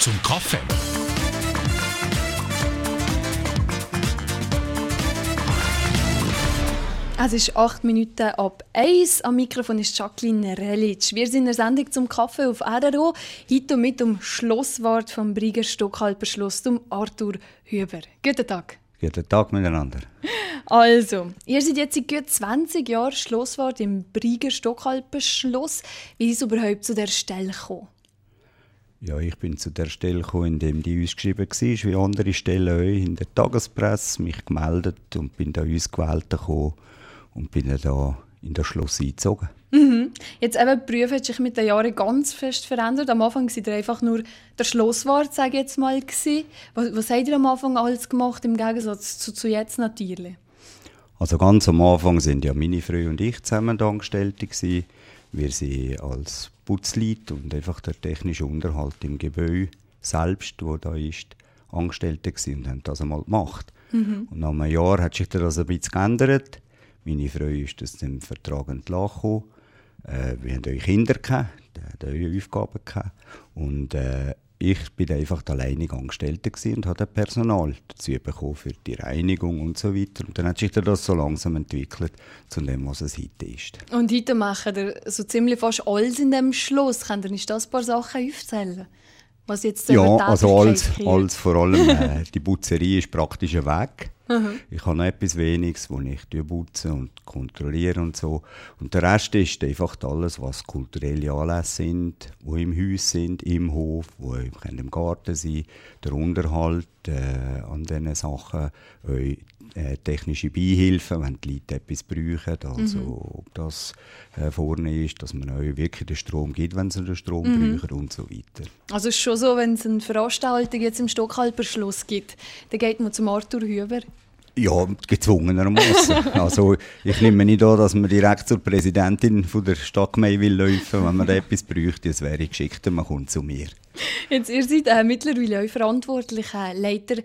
zum Kaffee. Es ist 8 Minuten ab 1. Am Mikrofon ist Jacqueline Relitsch. Wir sind in der Sendung zum Kaffee auf RRO. Heute mit dem Schlosswart vom Brieger Stockhalper Schloss, dem Arthur Hüber. Guten Tag. Guten Tag miteinander. Also, ihr seid jetzt seit gut 20 Jahren Schlosswart im Brieger Stockhalper Schloss. Wie ist es überhaupt zu dieser Stelle gekommen? Ja, ich bin zu der Stelle gekommen, indem die uns geschrieben war, wie andere Stellen auch in der Tagespresse, mich gemeldet und bin da uns gewählt gekommen und bin dann da in das Schloss eingezogen. Jetzt eben, die Berufe hat sich mit den Jahren ganz fest verändert. Am Anfang war ihr einfach nur der Schlosswart, sage ich jetzt mal. Was habt ihr am Anfang alles gemacht, im Gegensatz zu jetzt natürlich? Also ganz am Anfang sind ja meine Frau und ich zusammen Angestellte gewesen. Wir sind als Putzleute und einfach der technische Unterhalt im Gebäude selbst, wo da ist, Angestellte gewesen und haben das einmal gemacht. Und nach einem Jahr hat sich das ein bisschen geändert. Meine Frau ist aus dem Vertrag entlassen. Wir hatten auch Kinder, die hatten Aufgaben gehabt. Und ich war einfach alleinig Angestellte und hatte Personal dazu bekommen für die Reinigung und so weiter. Und dann hat sich das so langsam entwickelt zu dem, was es heute ist. Und heute machen ihr so ziemlich fast alles in diesem Schloss. Könnt ihr nicht das ein paar Sachen aufzählen? Was jetzt ja, also alles vor allem. Die Putzerie ist praktisch ein Weg. Ich habe noch etwas Weniges, wo ich putze und kontrolliere und so. Und der Rest ist einfach alles, was kulturelle Anlässe sind, die im Haus sind, im Hof, die im Garten sein, der Unterhalt an diesen Sachen, technische Beihilfen, wenn die Leute etwas brauchen, also ob das vorne ist, dass man euch wirklich den Strom gibt, wenn sie den Strom brauchen und so weiter. Also es ist schon so, wenn es eine Veranstaltung jetzt im Stockhalper Schloss gibt, dann geht man zum Arthur Hüber? Ja, gezwungenermaßen. Also ich nehme nicht an, dass man direkt zur Präsidentin von der Stadtgemeinde laufen will, wenn man da etwas bräuchte. Es wäre geschickter, man kommt zu mir. Jetzt, ihr seid mittlerweile auch verantwortlicher Leiter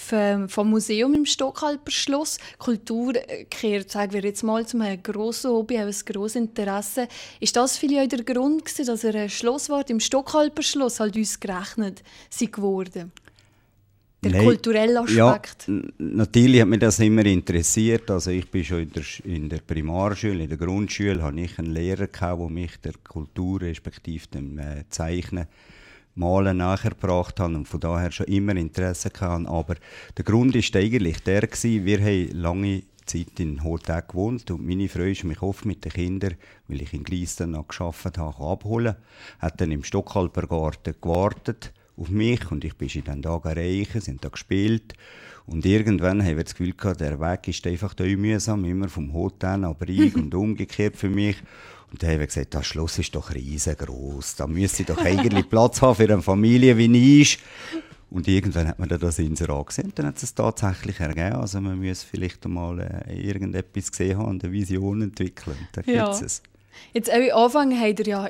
vom Museum im Stockhalper Schloss. Kultur gehört, sagen wir jetzt mal, zum grossen Hobby, auch ein grosses Interesse. Ist das vielleicht auch der Grund gewesen, dass ihr Schlosswart im Stockhalper Schloss halt uns gerechnet seid geworden? Der kulturelle Aspekt? Ja, natürlich hat mich das immer interessiert. Also ich bin schon in der Primarschule, in der Grundschule, hatte ich einen Lehrer gehabt, der mich der Kultur respektive dem Zeichnen, Malen nachgebracht hat und von daher schon immer Interesse gehabt. Aber der Grund war eigentlich der gewesen, wir haben lange Zeit in Hotel gewohnt und meine Frau ist mich oft mit den Kindern, weil ich in Gleisten noch gearbeitet habe, abholen. Hat dann im Stockhalper Garten gewartet auf mich und ich bin in den Tagen erreichen, sind da gespielt und irgendwann haben wir das Gefühl gehabt, der Weg ist einfach da mühsam, immer vom Hotel nach Brieg und umgekehrt für mich. Und dann haben wir gesagt, das Schloss ist doch riesengroß, da müsste doch eigentlich Platz haben für eine Familie wie ich. Und irgendwann hat man dann das Inserat gesehen und dann hat es tatsächlich ergeben. Also man muss vielleicht einmal irgendetwas gesehen haben und eine Vision entwickeln. Da gibt's es. Jetzt am Anfang habt ihr ja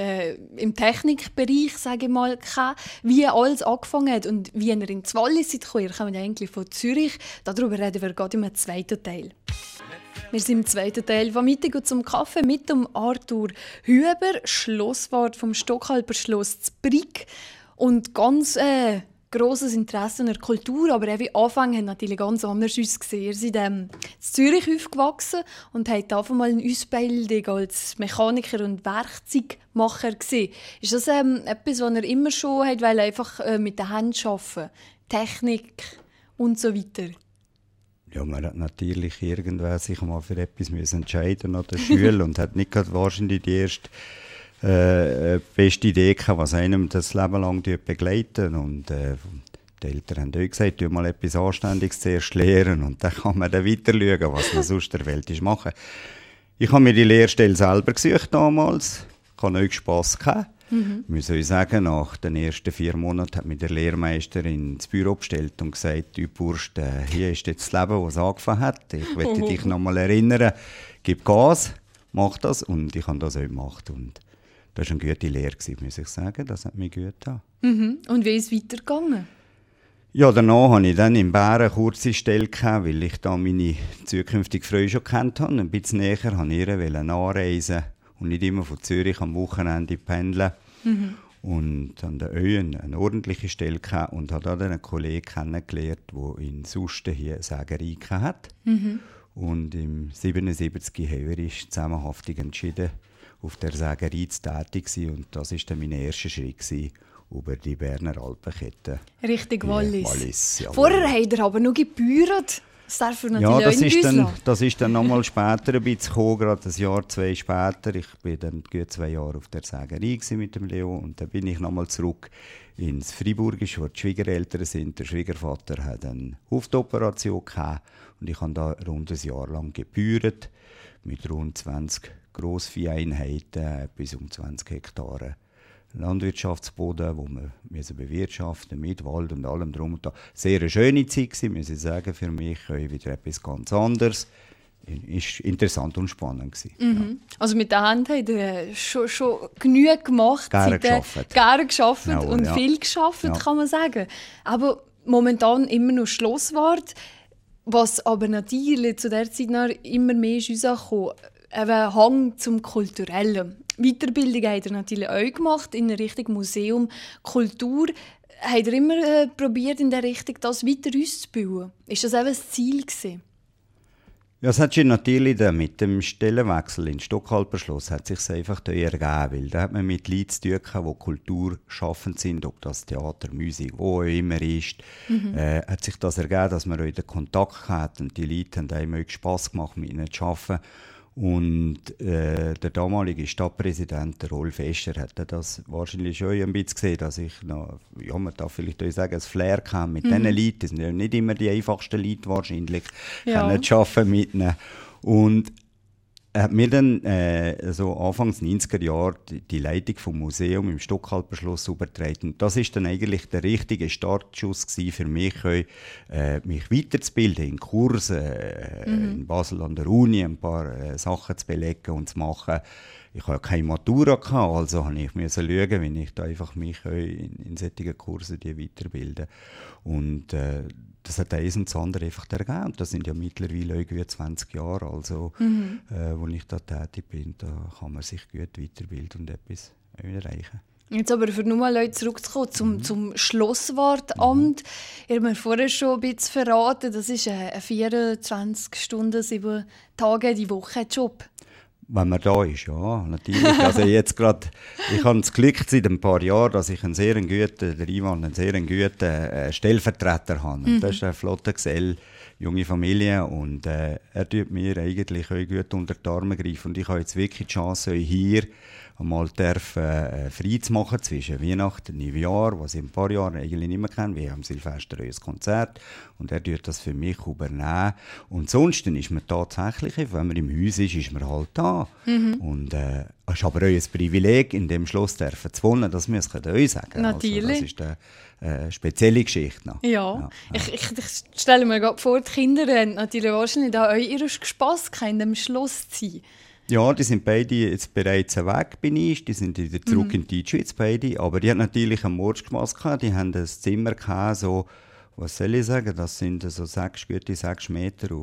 im Technikbereich, sage ich mal, gehabt, wie alles angefangen hat und wie ihr in Wallis seid gekommen. Ihr kommt ja eigentlich von Zürich. Darüber reden wir gerade im zweiten Teil. Wir sind im zweiten Teil von Mittag zum Kaffee mit dem Arthur Hüber, Schlosswart vom Stockhalper Schloss zu Brieg. Und ganz grosses Interesse an der Kultur, aber wie Anfang haben natürlich ganz anders ausgesehen. Ihr seid in Zürich aufgewachsen und habt einfach mal eine Ausbildung als Mechaniker und Werkzeugmacher gesehen. Ist das etwas, was ihr immer schon habt, weil einfach mit den Händen arbeiten, Technik und so weiter? Ja, man hat natürlich irgendwann sich mal für etwas entscheiden an der Schule und hat nicht gerade wahrscheinlich die erste beste Idee gehabt, was einem das Leben lang begleiten. Und die Eltern haben auch gesagt, du mal etwas Anständiges zuerst lernen und dann kann man dann weiter schauen, was man sonst der Welt ist machen. Ich habe mir die Lehrstelle selber gesucht damals. Ich hatte auch Spass gehabt. Ich muss sagen, nach den ersten 4 Monaten hat mich der Lehrmeister ins Büro bestellt und gesagt, du Bursch, hier ist jetzt das Leben, das es angefangen hat. Ich möchte dich noch mal erinnern, gib Gas, mach das. Und ich habe das auch gemacht. Und das war eine gute Lehre, muss ich sagen. Das hat mich gut getan. Und wie ist es weitergegangen? Ja, danach hatte ich dann in Bären eine kurze Stelle gehabt, weil ich da meine zukünftige Frau schon kennt habe. Ein bisschen näher wollte ich ihr anreisen und nicht immer von Zürich am Wochenende pendeln. und an der Öhen eine ordentliche Stelle gehabt und habe da einen Kollegen kennengelernt, der in Susten hier eine Sägerei hat. Und im 1977 haben wir uns zusammenhaftig entschieden, auf der Sägerei zu tätig zu sein. Und das war dann mein erster Schritt gewesen, über die Berner Alpenkette. Richtig Wallis. Ja, vorher habt ihr aber noch gebührt. Das darf man natürlich das ist dann nochmal später ein bisschen gekommen, gerade ein Jahr, 2 später. Ich war dann gut 2 Jahre auf der Sägerei mit dem Leo und dann bin ich nochmal zurück ins Freiburgische, wo die Schwiegereltern sind. Der Schwiegervater hat eine Huftoperation gehabt und ich habe da rund ein Jahr lang gebührt mit rund 20 Grossvieheinheiten, bis um 20 Hektaren Landwirtschaftsboden, wo wir bewirtschaften mit Wald und allem drum und dran. Sehr eine schöne Zeit gewesen, muss ich sagen, für mich wieder etwas ganz anderes. Ist interessant und spannend gewesen. Ja. Also mit der Hand habt ihr schon genug gemacht. Gerne geschafft und viel geschafft, kann man sagen. Aber momentan immer noch Schlusswort, was aber natürlich zu der Zeit noch immer mehr ist uns angekommen. Eben Hang zum Kulturellen. Weiterbildung habt ihr natürlich auch gemacht, in Richtung Museum, Kultur. Habt ihr immer probiert, in der Richtung das weiter auszubauen? Ist das eben das Ziel gewesen? Ja, es hat sich natürlich mit dem Stellenwechsel in Stockhalperschloss hat sich einfach ergeben, weil da hat man mit Leuten zu tun gehabt, die kulturschaffend sind, ob das Theater, Musik, wo immer ist, hat sich das ergeben, dass man auch den Kontakt hat und die Leute haben einem Spass gemacht, mit ihnen zu arbeiten. Und der damalige Stadtpräsident, der Rolf Escher, hat das wahrscheinlich schon ein bisschen gesehen, dass ich noch, ja, man darf vielleicht auch sagen, ein Flair kam mit diesen Leuten. Das sind ja nicht immer die einfachsten Leute wahrscheinlich, können zu arbeiten mit ihnen. Und er hat mir dann so Anfangs 90er Jahre die Leitung vom Museum im Stockhalperschloss übertragen. Das ist dann eigentlich der richtige Startschuss für mich, mich weiterzubilden in Kursen, in Basel an der Uni, ein paar Sachen zu belegen und zu machen. Ich hatte keine Matura, also musste ich schauen, wie ich da einfach mich in solchen Kursen weiterbilden. Und das hat eins und das andere einfach ergeben. Und das sind ja mittlerweile irgendwie 20 Jahre, also, wo ich da tätig bin. Da kann man sich gut weiterbilden und etwas erreichen. Jetzt aber für nur mal Leute zurückzukommen zum Schlosswartamt. Ihr habt mir vorher schon ein bisschen verraten, das ist ein 24 Stunden, 7 Tage die Woche Job. Wenn man da ist, ja, natürlich. Also jetzt gerade, ich habe das Glück seit ein paar Jahren, dass ich einen sehr guten Stellvertreter habe. Das ist ein flotter Gesell, junge Familie, und er tut mir eigentlich auch gut unter die Arme greifen. Und ich habe jetzt wirklich die Chance, hier einmal frei zu machen zwischen Weihnachten und Neujahr, was ich in ein paar Jahren eigentlich nicht mehr kenne. Wir haben Silvester ein Konzert und er tut das für mich übernehmen. Und sonst ist man tatsächlich, wenn man im Haus ist man halt da. Und es ist aber auch ein Privileg, in dem Schloss zu wohnen, das müsst ihr euch sagen. Natürlich. Also, das ist eine spezielle Geschichte noch. Ja. Ich stelle mir gerade vor, die Kinder haben natürlich wahrscheinlich auch ihren Spass in dem Schloss zu sein. Ja, die sind beide jetzt bereits weg, die sind wieder zurück in die Schweiz, beide. Aber die hatten natürlich einen Mordspass gehabt, die haben ein Zimmer gehabt, so, was soll ich sagen, das sind so 6 Meter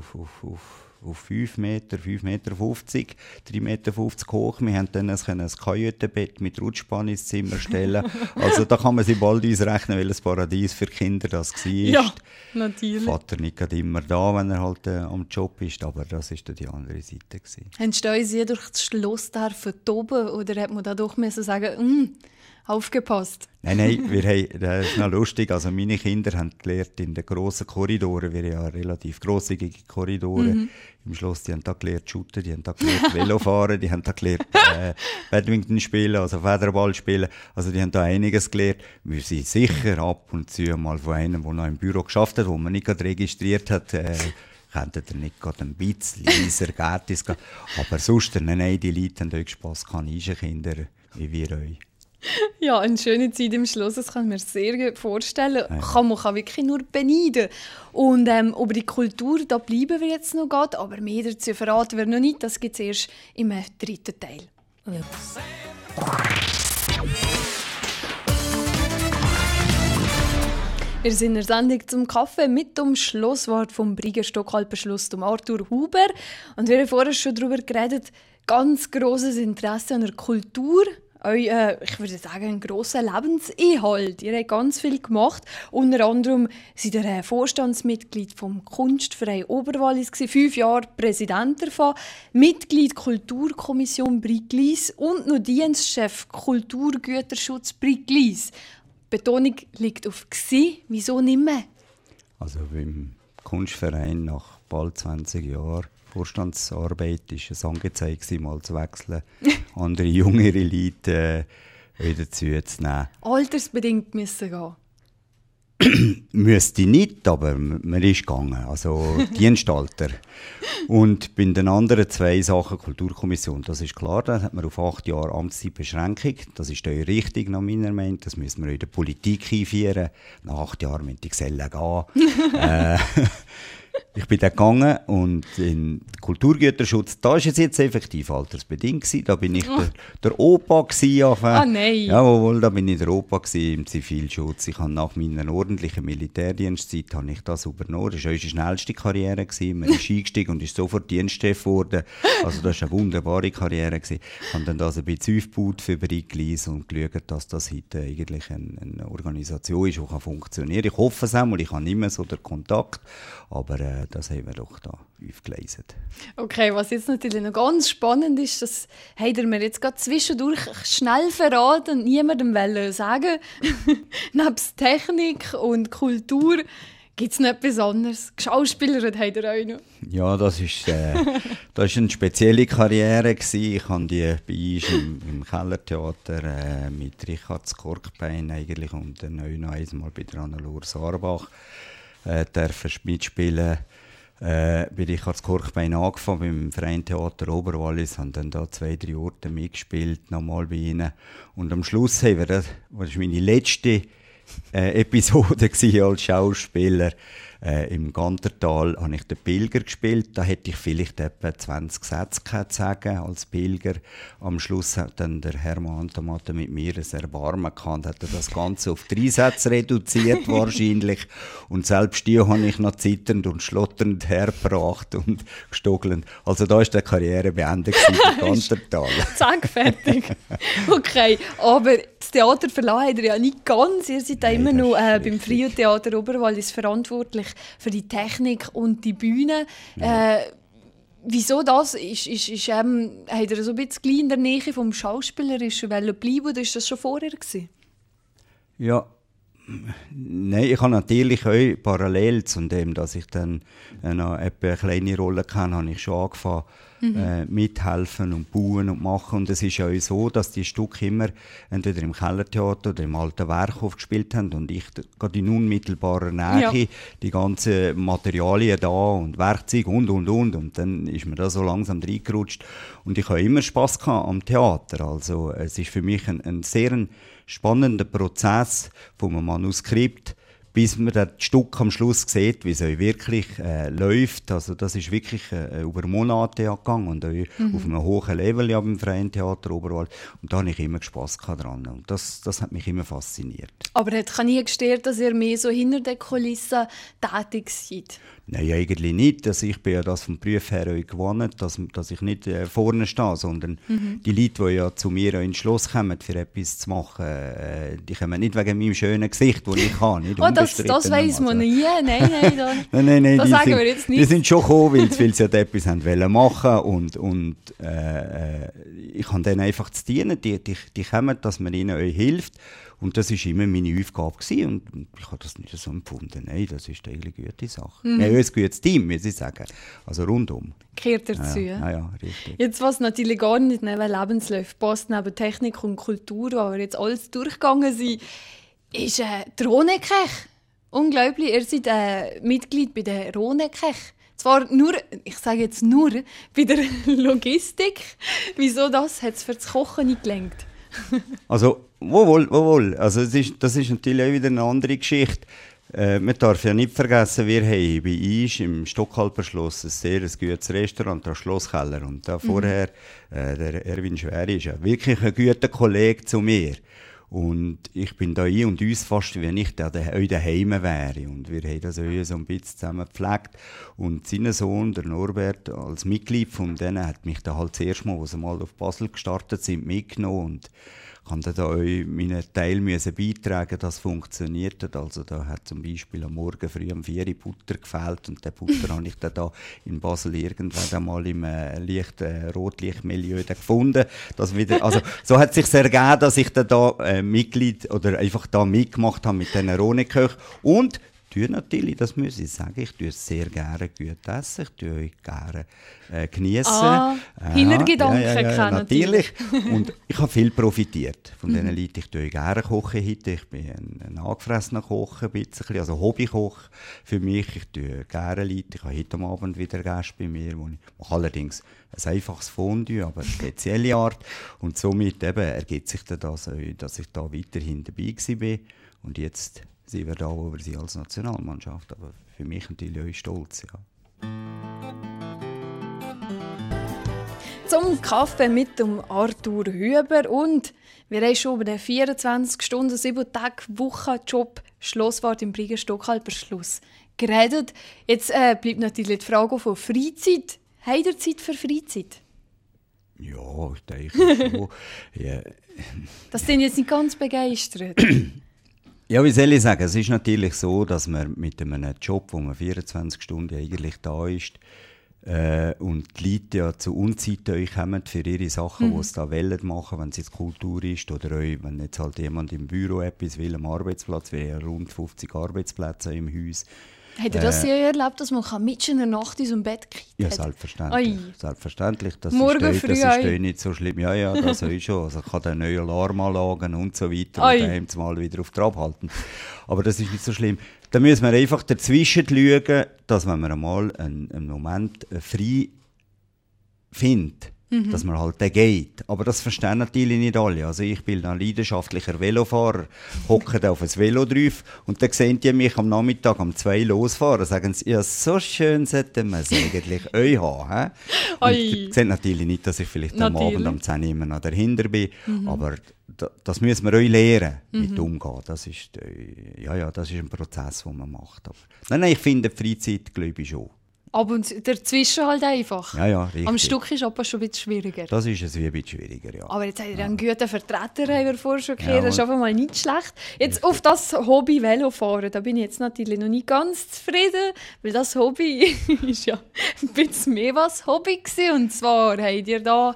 auf 5 Meter, 5,50 Meter, 3,50 Meter hoch. Wir haben dann ein Kajütenbett mit Rutschbahn ins Zimmer stellen. Also da kann man sich bald ausrechnen, welches Paradies für Kinder das war. Ja, natürlich. Vater nicht immer da, wenn er halt am Job ist, aber das war die andere Seite. Haben Sie durch das Schloss toben oder hat man da doch sagen, aufgepasst? Nein, das ist noch lustig. Also meine Kinder haben gelernt in den grossen Korridoren, wir haben ja relativ grosszügige Korridore im Schloss, die haben da gelernt shooten, die haben da gelernt Velofahren, die haben da gelernt Badminton spielen, also Federball spielen, also die haben da einiges gelernt. Wir sind sicher ab und zu mal von einem, der noch im Büro geschafft hat, wo man nicht gerade registriert hat, könntet ihr nicht gerade ein bisschen leiser Gärtis gehen. Aber sonst, nein, die Leute haben euch Spass, Kinder wie wir euch. Ja, eine schöne Zeit im Schloss, das kann ich mir sehr gut vorstellen. Ja. Man kann wirklich nur beneiden. Und über die Kultur, da bleiben wir jetzt noch gerade, aber mehr dazu verraten wir noch nicht. Das gibt es erst im 3. Teil. Ja. Wir sind in der Sendung zum Kaffee mit dem Schlosswart vom Briger Stockhalperschloss, Arthur Huber. Und wir haben vorher schon darüber geredet, ganz grosses Interesse an der Kultur, ich würde sagen, ein grosser Lebensinhalt. Ihr habt ganz viel gemacht. Unter anderem seid ihr Vorstandsmitglied vom Kunstverein Oberwallis, 5 Jahre Präsident davon, Mitglied Kulturkommission Briglis und noch Dienstchef Kulturgüterschutz Briglis. Betonung liegt auf «gsi». Wieso nicht mehr? Also beim Kunstverein nach bald 20 Jahren Vorstandsarbeit war es angezeigt, mal zu wechseln, andere jüngere Leute wieder zu nehmen. Altersbedingt müssen gehen? Müsste nicht, aber man ist gegangen, also Dienstalter. Und bei den anderen 2 Sachen, Kulturkommission, das ist klar, da hat man auf 8 Jahre Amtszeitbeschränkung. Das ist richtig nach meiner Meinung, das müssen wir in der Politik einführen. Nach 8 Jahren müssen die Gesellen gehen. Ich bin dann gegangen und in Kulturgüterschutz, da war es jetzt effektiv altersbedingt gewesen. Da bin ich der Opa gewesen. Nein! Jawohl, da bin ich der Opa gewesen im Zivilschutz. Ich habe nach meiner ordentlichen Militärdienstzeit habe ich das übernommen. Das war unsere schnellste Karriere gewesen. Man ist eingestiegen und ist sofort Dienstchef geworden. Also das war eine wunderbare Karriere gewesen. Ich habe dann das ein bisschen aufgebaut für Briglis und geschaut, dass das heute eigentlich eine Organisation ist, die funktionieren kann. Ich hoffe es auch, ich habe nicht mehr so den Kontakt, aber das haben wir doch da aufgelesen. Okay, was jetzt natürlich noch ganz spannend ist, das habt ihr mir jetzt gerade zwischendurch schnell verraten und niemandem sagen. Nebst Technik und Kultur gibt es noch etwas anderes. Geschauspielert habt ihr auch noch. Ja, das war eine spezielle Karriere gewesen. Ich habe die bei uns im Kellertheater mit Richard Skorkbein eigentlich und dann noch einmal bei der Annalur Sarbach dürfen mitspielen. Bei Richard Skorkbein angefangen, beim Freien Theater Oberwallis, haben dann da 2-3 Orte mitgespielt, nochmal bei ihnen. Und am Schluss haben wir, das war meine letzte Episode als Schauspieler, im Gantertal habe ich den Pilger gespielt. Da hätte ich vielleicht etwa 20 Sätze zu sagen als Pilger. Am Schluss hat dann der Hermann Antomatte mit mir ein Erbarmen gehabt, hat er das Ganze auf 3 Sätze reduziert wahrscheinlich. Und selbst die habe ich noch zitternd und schlotternd hergebracht und gestogelnd. Also da war die Karriere beendet im Gantertal. Zack, fertig. Okay, aber das Theater verlassen habt ihr ja nicht ganz. Ihr seid immer noch beim Freien Theater Oberwallis verantwortlich für die Technik und die Bühne. Wieso das? Habt ihr so ein bisschen in der Nähe vom Schauspielerischen bleiben oder ist das schon vorher gewesen? Ja, nein, ich habe natürlich auch parallel zu dem, dass ich dann noch eine kleine Rolle hatte, habe ich schon angefangen mithelfen und bauen und machen. Und es ist ja auch so, dass die Stücke immer entweder im Kellertheater oder im Alten Werkhof gespielt haben und ich gerade in unmittelbarer Nähe die ganzen Materialien da und Werkzeuge und dann ist mir da so langsam reingerutscht und ich habe immer Spass gehabt am Theater. Also es ist für mich ein sehr spannender Prozess vom Manuskript, bis man das Stück am Schluss sieht, wie es wirklich läuft. Also das ist wirklich über Monate gegangen und auf einem hohen Level ja, beim Freien Theater Oberwallis. Und da habe ich immer Spass dran. Und das hat mich immer fasziniert. Aber es kann nie gestört, dass ihr mehr so hinter den Kulissen tätig seid? Nein, eigentlich nicht. Also ich bin ja das vom Beruf her gewohnt, dass ich nicht vorne stehe, sondern die Leute, die ja zu mir ins Schloss kommen, für etwas zu machen, die kommen nicht wegen meinem schönen Gesicht, das ich habe. Nicht das weiss man nie. Nein, das sagen wir jetzt nicht. Die sind schon gekommen, weil sie etwas machen wollten und ich habe denen einfach zu dienen. Die kommen, dass man ihnen euch hilft. Und das war immer meine Aufgabe gewesen. Und ich habe das nicht so empfunden. Nein, das ist eigentlich eine gute Sache. Wir haben ein gutes Team, muss ich sagen. Also rundum. Gehört dazu. Ja, richtig. Jetzt, was natürlich gar nicht neben Lebensläufen passt, neben Technik und Kultur, wo wir jetzt alles durchgegangen sind, ist die Rhône-Kech. Unglaublich, ihr seid Mitglied bei der Rhône-Kech. Zwar nur, ich sage jetzt nur, bei der Logistik. Wieso das? Hat es für das Kochen nicht gelenkt? Also, wohl. Also, das ist natürlich auch wieder eine andere Geschichte. Man darf ja nicht vergessen, wir haben bei uns im Stockhalber Schloss ein sehr gutes Restaurant, der Schlosskeller. Und da vorher, der Erwin Schweri ist ja wirklich ein guter Kollege zu mir. Und ich bin da und uns fast, wie wenn ich da daheim wäre. Und wir haben das so ein bisschen zusammen gepflegt. Und sein Sohn, der Norbert, als Mitglied von denen, hat mich da halt das erste Mal, als sie mal auf Basel gestartet sind, mitgenommen. Und kann da auch meinen Teil beitragen, dass es funktioniert hat. Also da hat zum Beispiel am Morgen früh um 4 Uhr Butter gefehlt und den Butter habe ich dann da in Basel irgendwann einmal im Rotlichtmilieu gefunden. Das wieder, also so hat es sich ergeben, dass ich dann da Mitglied oder einfach da mitgemacht habe mit diesen Rhone-Köchen. Und natürlich, das muss ich sagen, ich tue es sehr gerne gut essen, ich tue euch gerne geniessen. Hintergedanken kennen natürlich. Und ich habe viel profitiert von diesen Leuten. Ich tue gerne kochen heute. Ich bin ein angefressener Koch, ein bisschen, also Hobbykoch für mich. Ich tue gerne Leute. Ich habe heute am Abend wieder Gäste bei mir, wo ich mache allerdings ein einfaches Fondue, aber eine spezielle Art. Und somit eben ergibt sich dann das, dass ich da weiterhin dabei war. Und jetzt sind wir da, wo wir sind als Nationalmannschaft. Aber für mich natürlich auch stolz, ja. Zum Kaffee mit dem Arthur Hüber und wir haben schon über den 24-Stunden, 7-Tage-Wochen-Job Schlosswart im Briggen-Stockhalber-Schluss geredet. Jetzt bleibt natürlich die Frage von Freizeit. Habt ihr Zeit für Freizeit? Ja, ich denke schon. Ja. Das sind jetzt nicht ganz begeistert. Ja, wie soll ich sagen? Es ist natürlich so, dass man mit einem Job, wo man 24 Stunden eigentlich da ist, und die Leute ja zu Unzeiten kommen für ihre Sachen, die sie da wollen machen, wenn es jetzt Kultur ist oder auch, wenn jetzt halt jemand im Büro etwas will, am Arbeitsplatz, wir haben ja rund 50 Arbeitsplätze im Haus. Habt ihr das sehr erlebt, dass man mitten in der Nacht in so einem Bett kriegt? Ja, selbstverständlich. Selbstverständlich. Das Morgen ist früh nicht so schlimm. Ja, das ist schon. Also ich kann dann neue Alarmanlagen und so weiter und daheim mal wieder auf Trab halten. Aber das ist nicht so schlimm. Da müssen wir einfach dazwischen schauen, dass wenn man einmal einen Moment frei findet, dass man halt den geht. Aber das verstehen natürlich nicht alle. Also ich bin ein leidenschaftlicher Velofahrer, hocke da auf ein Velo drauf und dann sehen die mich am Nachmittag um 2 losfahren. Sagen sie, ja, so schön sollte man es eigentlich euch haben. Und die sehen natürlich nicht, dass ich vielleicht am Abend um 10 Uhr immer noch dahinter bin. Aber das müssen wir euch lernen, mit umgehen. Das ist, das ist ein Prozess, den man macht. Aber nein, ich finde die Freizeit, glaube ich, schon. Aber dazwischen halt einfach. Ja, richtig. Am Stück ist aber schon ein bisschen schwieriger. Das ist ein bisschen schwieriger, ja. Aber jetzt habt ihr einen guten Vertreter, haben wir vorher schon gehört. Das ist einfach mal nicht schlecht. Jetzt auf das Hobby Velofahren, da bin ich jetzt natürlich noch nicht ganz zufrieden, weil das Hobby ist ja ein bisschen mehr was Hobby gewesen. Und zwar habt ihr da,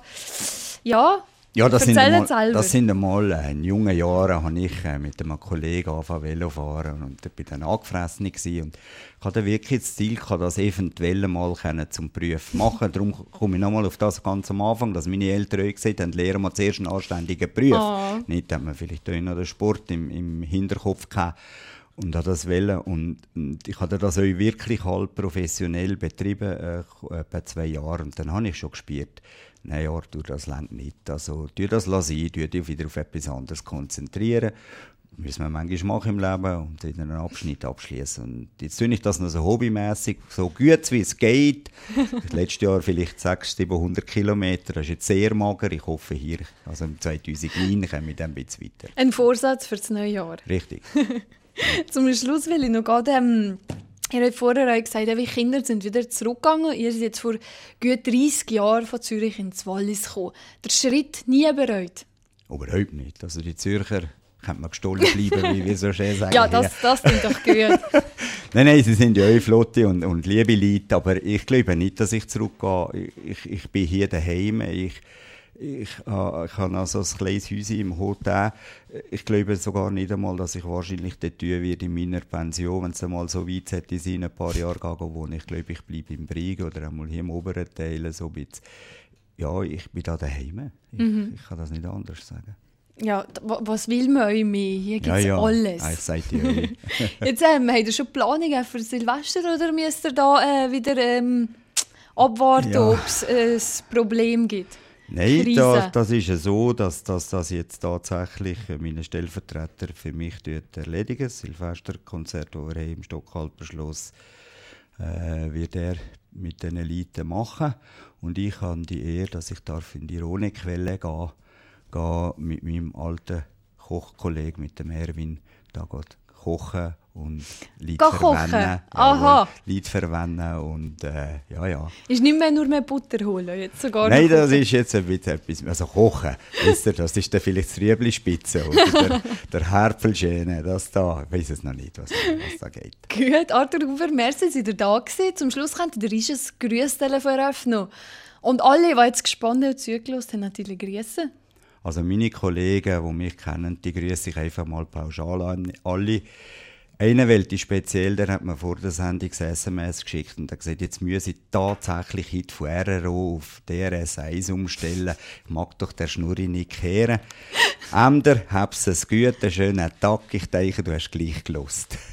das sind einmal in jungen Jahren habe ich mit einem Kollegen angefangen Velofahren und ich war dann angefressen und ich hatte wirklich das Ziel, das eventuell mal zum Beruf machen. Darum komme ich nochmal auf das ganz am Anfang, dass meine Eltern auch gesagt haben, lernen wir zuerst einen anständigen Beruf. Nicht, dass man vielleicht auch noch den Sport im Hinterkopf gehabt und habe das wollen. Und ich habe das auch wirklich halb professionell betrieben, etwa 2 Jahre. Und dann habe ich schon gespürt, nein, Arthur, das reicht nicht. Also, tu das sein, tu dich wieder auf etwas anderes konzentrieren. Das müssen wir manchmal machen im Leben und in einem Abschnitt abschließen. Und jetzt tue ich das noch so hobbymässig, so gut wie es geht. Letztes Jahr vielleicht 600-700 Kilometer, das ist jetzt sehr mager. Ich hoffe hier, also im 2009 kommen wir dann ein bisschen weiter. Ein Vorsatz für das neue Jahr. Richtig. Zum Schluss will ich noch gerade, ihr habt vorher auch gesagt, wie Kinder sind wieder zurückgegangen. Ihr seid jetzt vor gut 30 Jahren von Zürich ins Wallis gekommen. Der Schritt nie bereut? Überhaupt nicht. Also die Zürcher könnte man gestohlen bleiben, wie wir so schön sagen. Ja, das klingt doch gut. Nein, sie sind ja auch flotte und liebe Leute, aber ich glaube nicht, dass ich zurückgehe. Ich bin hier daheim. Ich habe noch so ein kleines Häuschen im Hotel. Ich glaube sogar nicht einmal, dass ich wahrscheinlich dort tun werde in meiner Pension, wenn es einmal so weit hätte sein, ein paar Jahre wohnen. Ich glaube, ich bleibe im Briggen oder einmal hier im oberen Teil so ein bisschen. Ja, ich bin da daheim. Ich kann das nicht anders sagen. Ja, was will man euch mehr? Hier gibt es alles. Ich sage dir Jetzt habt ihr schon Planungen für Silvester oder müsst ihr da wieder abwarten, ob es ein Problem gibt? Nein, das ist ja so, dass das jetzt tatsächlich meine Stellvertreter für mich erledigen. Das Silvesterkonzert, das wir im Stockhalber Schloss wird er mit diesen Leuten machen. Und ich habe die Ehre, dass ich in die Rhone-Quelle gehen mit meinem alten Kochkollege mit dem Erwin da geht kochen und Lied kochen? verwenden. Aha. Lied verwenden und ja. Ist nicht mehr nur mehr Butter holen, jetzt sogar Nein, noch das kochen. ist jetzt ein bisschen etwas, also kochen, wisst ihr, das ist dann vielleicht das Rüebli-Spitze oder der Herpelschäne, das da, ich weiss es noch nicht, was da geht. Gut, Arthur Huber, merci, dass ihr da gewesen. Zum Schluss könnt ihr ein Grüßtele veröffnen. Und alle, die jetzt gespannt und zugelassen haben, natürlich grüßen. Also meine Kollegen, die mich kennen, die grüße ich einfach mal pauschal an alle. Einer wollte speziell, der hat mir vor der Sendung ein SMS geschickt und hat gesagt, jetzt müsse ich tatsächlich Hit von RRO auf DRS 1 umstellen. Ich mag doch der Schnurri nicht kehren. Ämter, hab's es gut, einen schönen Tag. Ich denke, du hast gleich gelost.